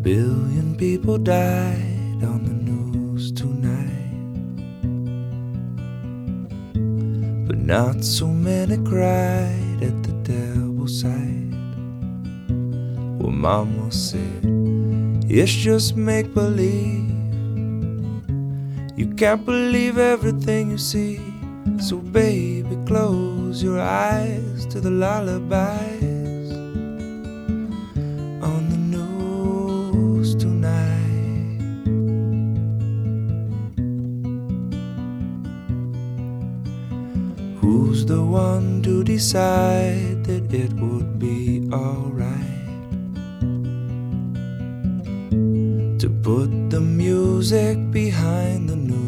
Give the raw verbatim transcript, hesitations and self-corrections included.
billion people died on the news tonight, but not so many cried at the devil's side. Well, Mama said, it's just make-believe. You can't believe everything you see. So baby, close your eyes to the lullabies on the news tonight. Who's the one to decide that it would be alright to put the music behind the news?